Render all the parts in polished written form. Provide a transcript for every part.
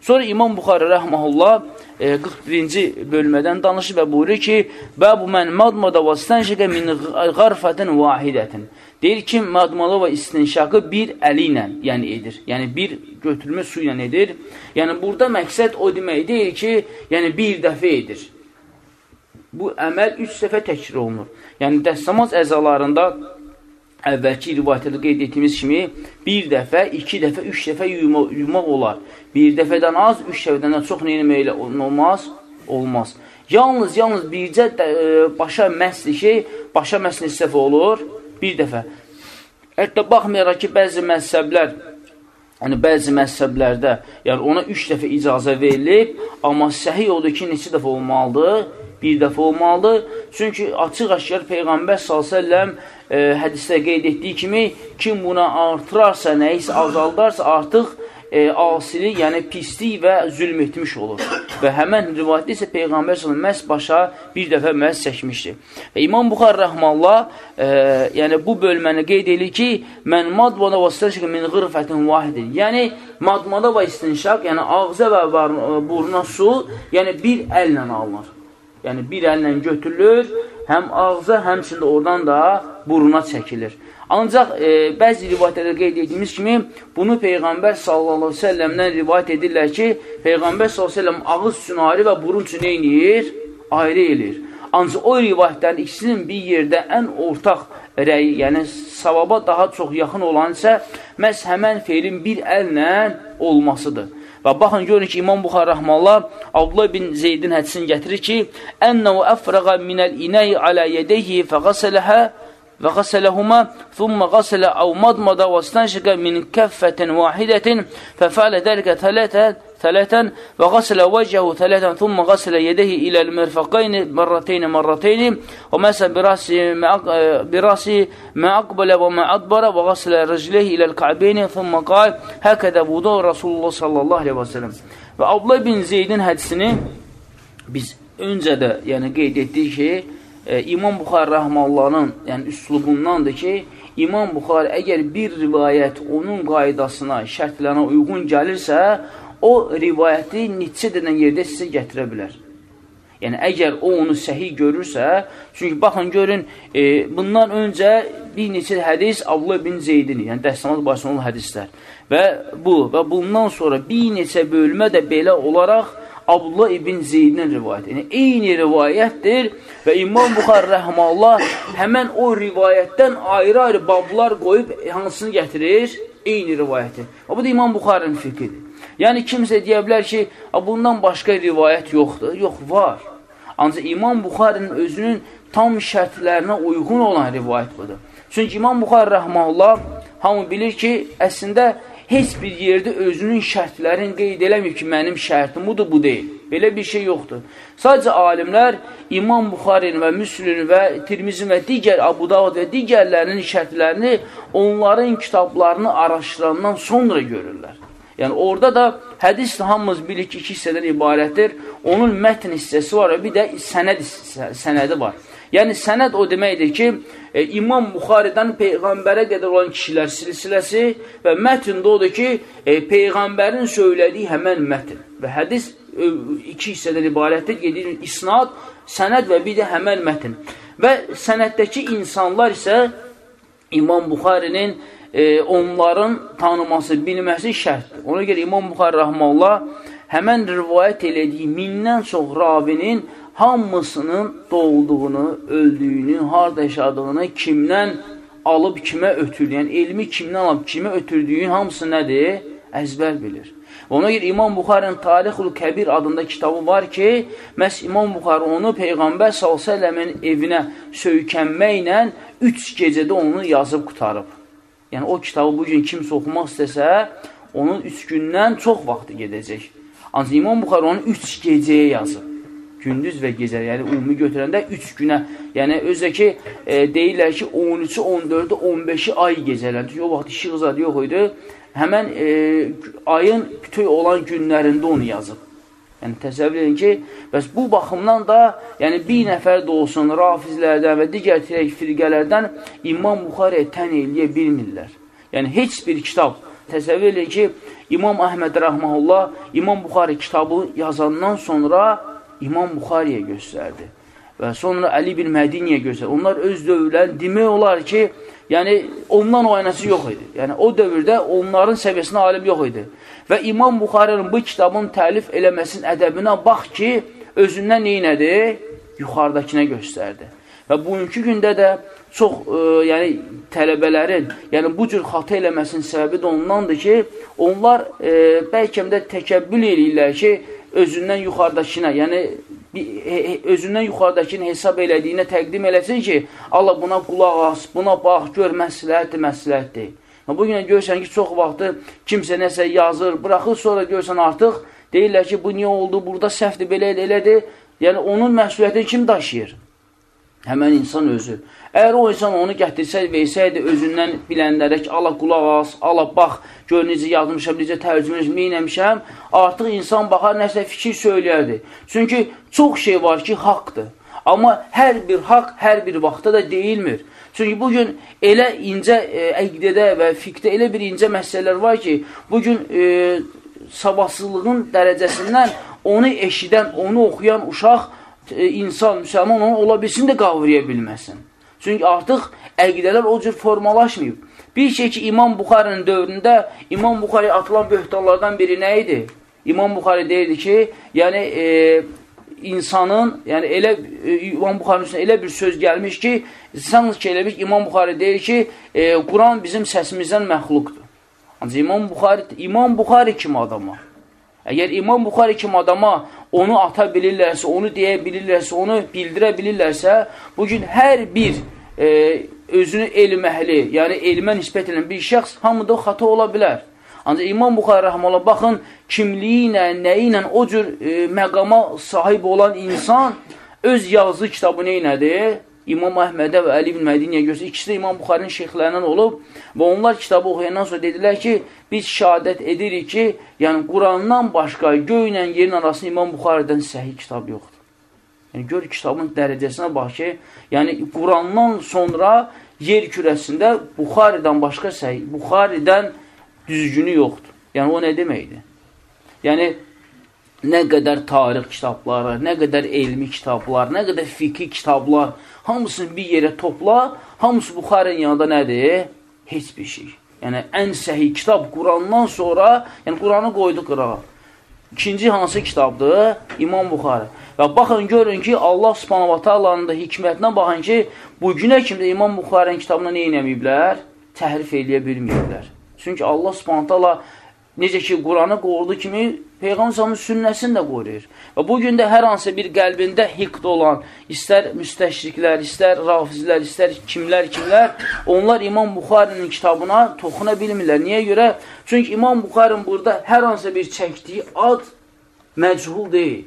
Sonra İmam Buxari rəhməhullah 41-ci bölmədən danışır və buyurur ki, Bəbu mən madmada və istənşəqə min qarfətin vahidətin. Deyir ki, madmada və istinşaqı bir əli ilə yəni edir. Yəni, bir götürmə su ilə edir. Yəni, burada məqsəd o demək deyil ki, yəni bir dəfə edir. Bu əməl 3 dəfə təkrar olunur. Yəni, dəstəmaz əzalarında əvvəlki rivayətdə qeyd etdiyimiz kimi bir dəfə, 2 dəfə, 3 dəfə yumaq olar. Bir dəfədən az, 3 dəfədən çox neyləməklə olmaz? Olmaz. Yalnız bircə başa məsli ki, başa məsli səhv olur, bir dəfə. Hətta baxmayaraq ki, bəzi məzhəblər, yəni bəzi məzhəblərdə, yəni ona 3 dəfə icazə verilib, amma səhih odur ki, neçə dəfə olmalıdır? Bir dəfə olmalıdır. Çünki açıq-aşkar Peyğəmbər s.ə.v hədisdə qeyd etdiyi kimi, kim buna artırarsa, nəyisə azaldarsa, artıq asili, yəni pislik və zülm etmiş olur. Və həmən rivayətdə isə Peyğəmbər s.ə.v məhz başa bir dəfə məhz çəkmişdir. Və İmam Buxari rəhməllah yəni bu bölməni qeyd edir ki, mən madmada və istinşaq min qırfətin vahidin. Yəni madmada və istinşaq, yəni ağza və buruna su, yəni bir əllə alınır. Yəni, bir əllə götürülür, həm ağza, həmçində oradan da buruna çəkilir. Ancaq bəzi rivayətlərdə qeyd etdiyimiz kimi, bunu Peyğəmbər s.ə.v-dən rivayət edirlər ki, Peyğəmbər s.ə.v ağız üçün ayrı və burun üçün eynir, ayrı elir. Ancaq o rivayətlərin ikisinin bir yerdə ən ortaq rəyi, yəni savaba daha çox yaxın olan isə, məhz həmən feilin bir əllə olmasıdır. Və baxın, görün ki, İmam Buxari rəhməllah Abdullah bin Zeydin hədisini gətirir ki, Ənəvə əfrəqə minəl inəyi alə yədəyhi fəqəsələhə və qəsələhumə thumma qəsələ əv madmada və stənşəqə min kəffətin vahidətin fəfələ dəlikə tələtən və qəsələ vəcəhu tələtən thumma qəsələ yədəhi iləl mərfəqəyni mərrateyni və məsəl birasi mə əqbələ və mə ədbərə və qəsələ rəcləhi iləl kəbeyni thumma qal həkədə vudu Rasulullah sallallahu aleyhi və sələm. Və Abdullah bin Zeydin hədisini biz öncə də yəni qeyd etdik ki, İmam Buxari rəhməllahın yəni üslubundandır ki, İmam Buxari əgər bir rivayət onun qaydasına, şərtlərinə uyğun gəlirsə, o rivayəti neçə dənə yerdə sizə gətirə bilər. Yəni, əgər o onu səhih görürsə, çünki baxın, görün, bundan öncə bir neçə hədis Abdullah bin Zeydin, yəni dəstəmaz başına olan hədislər. Və bundan sonra bir neçə bölmə də belə olaraq Abdullah ibn Zeydin rivayəti. Yəni, eyni rivayətdir və İmam Buxari rəhməllah həmən o rivayətdən ayrı-ayrı bablar qoyub hansını gətirir? Eyni rivayəti. Bu da İmam Buxarinin fiqidir. Yəni, kimsə deyə bilər ki, bundan başqa rivayət yoxdur. Yox, var. Ancaq İmam Buxarinin özünün tam şərtlərinə uyğun olan rivayət budur. Çünki İmam Buxari rəhməllah hamı bilir ki, əslində heç bir yerdə özünün şərtlərini qeyd eləmir ki, mənim şərtim budur, bu deyil. Belə bir şey yoxdur. Sadəcə alimlər İmam Buxarinin və Müslim və Tirmizin və digər Abu Davud və digərlərinin şərtlərini onların kitablarını araşdırandan sonra görürlər. Yəni, orada da hədis hamımız bilir ki, 2 hissədən ibarətdir. Onun mətn hissəsi var və bir də sənədi var. Yəni, sənəd o deməkdir ki, İmam Buxaridən Peyğəmbərə qədər olan kişilər silsiləsi və mətn də odur ki, Peyğəmbərin söylədiyi həmən mətn. Və hədis 2 hissədən ibarətdir, gedir isnad, sənəd və bir də həmən mətn. Və sənəddəki insanlar isə İmam Buxarinin onların tanıması, bilməsi şərtdir. Ona görə İmam Buxari rəhməllah həmən rivayət elədiyi mindən çox ravinin hamısının doğulduğunu, öldüyünü, harada yaşadığını, kimdən alıb kimə ötürdüyün, yəni elmi kimdən alıb kimə ötürdüyün hamısı nədir? Əzbər bilir. Ona görə İmam Buxarinin Tarixul Kəbir adında kitabı var ki, məhz İmam Buxari onu Peyğəmbər s.ə.v-in evinə söykənməklə 3 gecədə onu yazıb qutarıb. Yəni, o kitabı bugün kimsə oxumaq istəsə, onun 3 gündən çox vaxtı gedəcək. Ancaq İmam Buxari onu 3 gecəyə yazıb. Gündüz və gecə, yəni ümumi götürəndə 3 günə, yəni özə ki, deyirlər ki, 13-ü, 14-ü, 15-i ay gecələndir. O vaxt işıq zadı yox idi. Həmən ayın bütöy olan günlərində onu yazıb. Yəni, təsəvvür edin ki, bəs bu baxımdan da, yəni bir nəfər də olsun, rafizlərdən və digər firqələrdən İmam Buxariyə tən eləyə bilmirlər. Yəni, heç bir kitab təsəvvür edin ki, İmam Əhməd Rəhməhullah İmam Buxari kitabı yazandan sonra İmam Buxariyə göstərdi. Və sonra Əli bin Mədiniyə göstərdi. Onlar öz dövrlərini demək olar ki, yəni ondan o aynası yox idi. Yəni o dövrdə onların səviyyəsində alim yox idi. Və İmam Buxarinin bu kitabın təlif eləməsinin ədəbinə bax ki, özündən neynədi? Yuxarıdakına göstərdi. Və bugünkü gündə də çox yəni tələbələrin bu cür xata eləməsinin səbəbi də ondandır ki, onlar bəlkə də təkəbbül eləyirlər ki, özündən yuxarıdakına, yəni özündən yuxarıdakını hesab elədiyinə təqdim eləsin ki, Allah buna qulaq as, buna bax, gör, məsləhətdir. Bugün görürsən ki, çox vaxtı kimsə nəsə yazır, buraxır, sonra görürsən artıq deyirlər ki, bu niyə oldu, burada səhvdir, belə elədir. Yəni, onun məsuliyyətini kim daşıyır? Həmən insan özü. Əgər o insan onu gətirsəydi, versəydi özündən bilənlərə ki, Allah qulaq as, Allah bax, gör necə yazmışam, necə tərcümə etmişəm, artıq insan baxar, nəsə fikir söyləyərdi. Çünki çox şey var ki, haqdır. Amma hər bir haqq, hər bir vaxtda da deyilmir. Çünki bugün elə incə əqdədə və fiqdə elə bir incə məsələlər var ki, bugün savadsızlığın dərəcəsindən onu eşidən, onu oxuyan uşaq, insan, müsəlman onu ola bilsin də qavraya bilməsin. Çünki artıq əqidələr o cür formalaşmayıb. Bir şey ki, İmam Buxarinin dövründə İmam Buxariyə atılan böhtanlardan biri nə idi? İmam Buxari deyirdi ki, yəni insanın, yəni İmam Buxarinin üstünə elə bir söz gəlmiş ki, sanki elə bir İmam Buxari deyir ki, Quran bizim səsimizdən məxluqdur. Ancaq İmam Buxari kimi adama. Əgər İmam Buxari kimi adama onu ata bilirlərsə, onu deyə bilirlərsə, onu bildirə bilirlərsə, bugün hər bir özünü elm əhli, yəni elmə nisbət edən bir şəxs hamıda xata ola bilər. Ancaq İmam Buxari rəhməhullah baxın, kimliyi ilə, nəyi ilə o cür məqama sahib olan insan öz yazdığı kitabı neynədir? İmam Əhmədə və Əli bin Mədiniyə göstərir. İkisi də İmam Buxarinin şeyxlərindən olub və onlar kitabı oxuyandan sonra dedilər ki, biz şəhadət edirik ki, yəni Qurandan başqa göylə yerin arasında İmam Buxaridən səhih kitab yoxdur. Yəni gör kitabın dərəcəsinə bax ki, yəni Qurandan sonra yer kürəsində Buxaridən başqa səhih, Buxaridən düzgünü yoxdur. Yəni o nə deməkdir? Yəni nə qədər tarix kitabları, nə qədər elmi kitablar, nə qədər fiqhi kitablar, hamısını bir yerə topla, hamısı Buxarinin yanında nədir? Heç bir şey. Yəni, ən səhih kitab Qurandan sonra, yəni Quranı qoydu qırağa. İkinci hansı kitabdır? İmam Buxari. Və baxın, görün ki, Allah subhanahu wa ta'alanın da hikmətinə baxın ki, bu günə kimi də İmam Buxarinin kitabına nə eləməyiblər? Təhrif eləyə bilməyiblər. Çünki Allah subhanahu wa ta'ala necə ki, Quranı qorudu kimi, Peyğəmbər sünnəsini də qoruyur. Və bugün də hər hansı bir qəlbində hiqd olan, istər müstəşriklər, istər rafizlər, istər kimlər, onlar İmam Buxarinin kitabına toxuna bilmirlər. Niyə görə? Çünki İmam Buxarinin burada hər hansı bir çəkdiyi ad məchul deyil.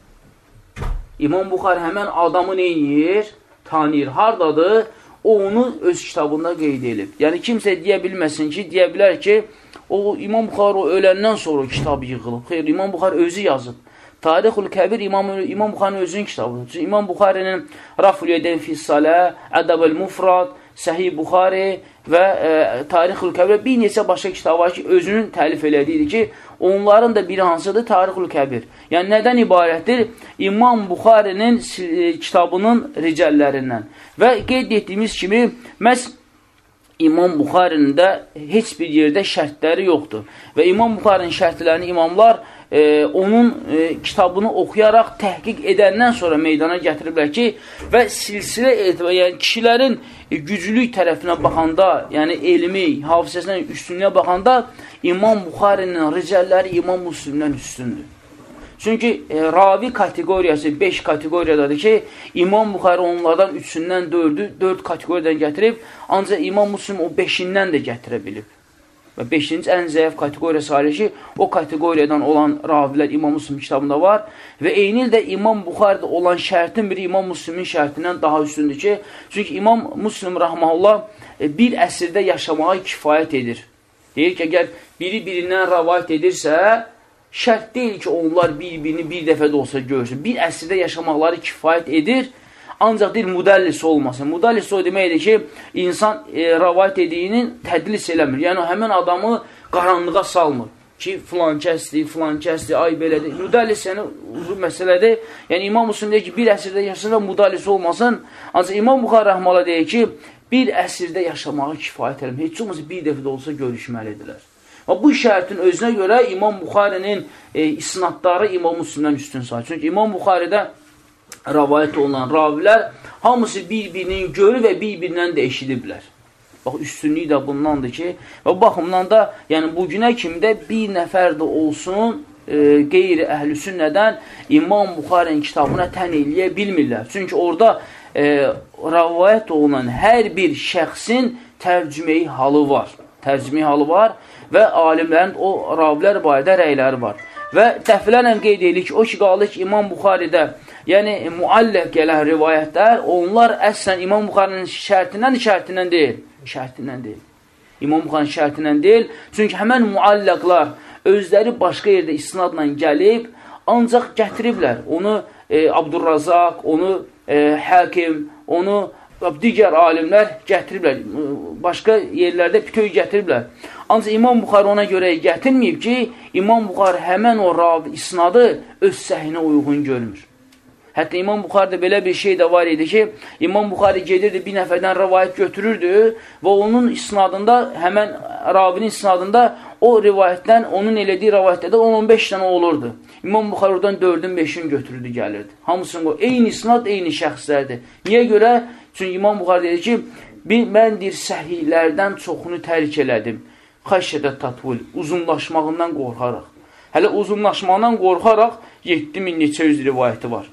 İmam Buxari həmən adamı neyir? Tanıyır. Hardadır? O onu öz kitabında qeyd edib. Yəni, kimsə deyə bilməsin ki, deyə bilər ki, o İmam Buxari öləndən sonra o kitab yığılıb. Xeyr, İmam Buxari özü yazıb. Tarixul Kəbir İmam Buxarinin özünün kitabıdır. Çünki İmam Buxarinin Raful Yedin Fissalə, Ədəbəl Mufrad, Səhih Buxari və Tarixul Kəbir bir neçə başqa kitab var ki, özünün təlif elədiydi ki, onların da biri hansıdır? Tarixul Kəbir. Yəni, nədən ibarətdir? İmam Buxarinin kitabının ricəllərindən. Və qeyd etdiyimiz kimi, məhz İmam Buxarinin də heç bir yerdə şərtləri yoxdur. Və İmam Buxarinin şərtlərini imamlar onun kitabını oxuyaraq təhqiq edəndən sonra meydana gətiriblər ki, və silsilə yəni kişilərin güclük tərəfinə baxanda, yəni elmi, hafizəsinə, üstünlüyə baxanda İmam Buxarinin ricəlləri İmam Müslimdən üstündür. Çünki ravi kateqoriyası 5 kateqoriyadadır ki, İmam Buxari onlardan 3-dən 4 kateqoriyadan gətirib, ancaq İmam Müslim o 5-dən də gətirə bilib. Və 5-ci ən zəif kateqoriyası alir ki, o kateqoriyadan olan ravilər İmam Müslim kitabında var və eyni ildə İmam Buxaridə olan şərtin biri İmam Müslimin şərtindən daha üstündür ki, çünki İmam Müslim rahmanullah bir əsrdə yaşamağa kifayət edir. Deyir ki, əgər biri-birindən rəvayət edirsə, şərt deyil ki, onlar bir-birini bir dəfə də olsa görsün. Bir əsrdə yaşamaqları kifayət edir, ancaq deyil, müdəllis olmasın. Müdəllis o deməkdir ki, insan rəvayət ediyinin tədlis eləmir. Yəni, həmən adamı qaranlığa salmır ki, filan kəsdir, ay belədir. Müdallis yəni uzun məsələdir. Yəni İmam Müslim deyir ki, bir əsrdə yaşasın və müdallis olmasın. Ancaq İmam Buxari rəhməhullah deyir ki, bir əsrdə yaşamağı kifayət eləmir. Heç olmasa bir dəfə də olsa görüşməlidirlər. Və bu şərtin özünə görə İmam Buxarinin isnadları İmam Müslimdən üstün sayır. Çünki İmam Buxaridə rəvayət olunan ravilər hamısı bir-birinin görü və bir-birindən də eşidiblər. Bax, üstünlük də bundandır ki, və bu baxımdan da, yəni bugünə kimi də bir nəfər də olsun qeyri əhl-i sünnədən İmam Buxarinin kitabına tən eləyə bilmirlər. Çünki orada rəvayət olunan hər bir şəxsin tərcüməyi halı var və alimlərin o ravilər barədə rəyləri var. Və dəfələrlə qeyd edilir ki, o ki, qalır ki, İmam Buxaridə, yəni müalləq gələn rivayətlər, onlar əslən İmam Buxarinin şərtindən deyil. İmam Buxarinin şərtindən deyil. Çünki həmən müalləqlar özləri başqa yerdə isnadla gəlib, ancaq gətiriblər. Onu Abdurrazaq, onu Həkim, onu digər alimlər gətiriblər. Başqa yerlərdə bütöv gətiriblər. Ancaq İmam Buxari ona görə gətirməyib ki, İmam Buxari həmən o ravi isnadı öz səhinə uyğun görmür. Hətta İmam Buxaridə belə bir şey də var idi ki, İmam Buxari gedirdi, bir nəfərdən rivayət götürürdü və onun isnadında, həmən ravinin isnadında o rivayətdən, onun elədiyi rivayətlərdə 10-15 dənə olurdu. İmam Buxari oradan 4-ün 5-in götürürdü, gəlirdi. Hamısının o, eyni isnad, eyni şəxslərdir. Niyə görə? Çünki İmam Buxari dedi ki, mən deyir, səhihlərdən çoxunu tərk elədim. Xəşşədə tatvil, uzunlaşmağından qorxaraq. Hələ uzunlaşmağından qorxaraq 7000 neçə yüz rivayəti var.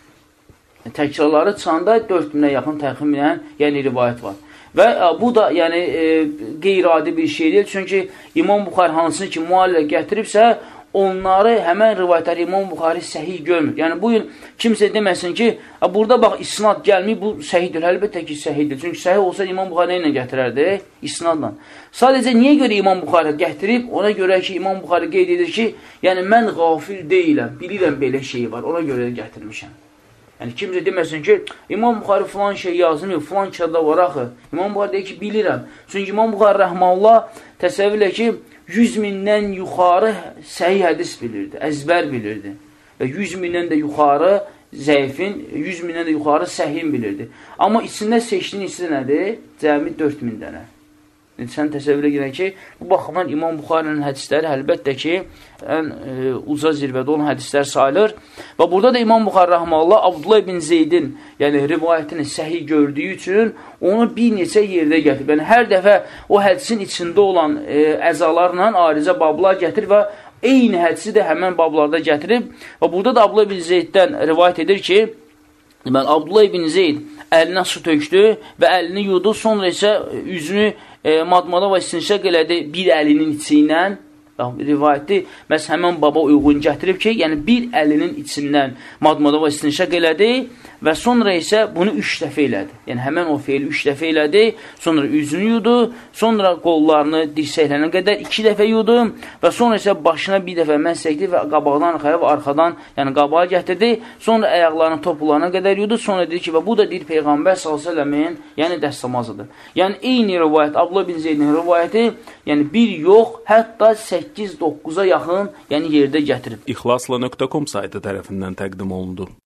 Təkrarları çıxanda 4000-ə yaxın təxminən, yəni rivayət var. Və bu da yəni qeyri-adi bir şey deyil. Çünki İmam Buxari hansını ki müalləq gətiribsə, onları həmən rivayətləri İmam Buxari səhih görmür. Yəni bu gün kimsə deməsin ki, burada bax isnad gəlməyib, bu səhihdir. Əlbəttə ki, səhihdir. Çünki səhih olsa İmam Buxari ilə gətirərdi? İsnadla. Sadəcə niyə görə İmam Buxari gətirib? Ona görə ki, İmam Buxari qeyd edir ki, yəni mən qafil deyiləm, bilirəm belə şey var, ona görə gətirmişəm. Yəni kimsə deməsin ki, İmam Buxari filan şey yazmıyor, filan kitabda var axı. İmam Buxari deyir ki, bilirəm. Çünki İmam Buxari rəhməhullah təsəvvürlə ki, 100 mindən yuxarı səhih hədis bilirdi, əzbər bilirdi. Və 100 mindən də yuxarı zəifin, 100 mindən də yuxarı səhin bilirdi. Amma içində seçdiyin hissə nədir? Cəmi 4000 dənə. Sən təsəvvür edirəm ki, bu baxımdan İmam Buxarinin hədisləri əlbəttə ki, ən uca zirvədə olan hədislər sayılır. Və burada da İmam Buxari rəhməhullah Abdullah ibn Zeydin, yəni rivayətini səhih gördüyü üçün onu bir neçə yerdə gətirib. Yəni hər dəfə o hədisin içində olan əzalarla ayrıca bablar gətirib və eyni hədisi də həmən bablarda gətirib. Və burada da Abdullah ibn Zeyddən rivayət edir ki, Abdullah ibn Zeyd əlinə su tökdü və əlini yudu, sonra isə üzünü madmada və istinşaq elədi bir əlinin içi ilə. Rivayətli, məhz həmən baba uyğun gətirib ki, yəni bir əlinin içindən madmada və istinşaq elədi və sonra isə bunu 3 dəfə elədi. Yəni həmən o feili 3 dəfə elədi, sonra üzünü yudu, sonra qollarını dirsəklənə qədər 2 dəfə yudu və sonra isə başına bir dəfə məsəkdi və qabaqdan arxaya və arxadan, yəni qabağa gətirdi, sonra ayaqlarını topularına qədər yudu, sonra dedi ki, və bu da deyir Peyğəmbər s.ə.v-in, yəni dəstəmazıdır. Yəni eyni rivayət, Abdullah ibn Zeydin rivayəti, yəni bir yox, hətta 8-9-a yaxın, yəni yerdə gətirib. İxlasla.com saytı tərəfindən təqdim olundu.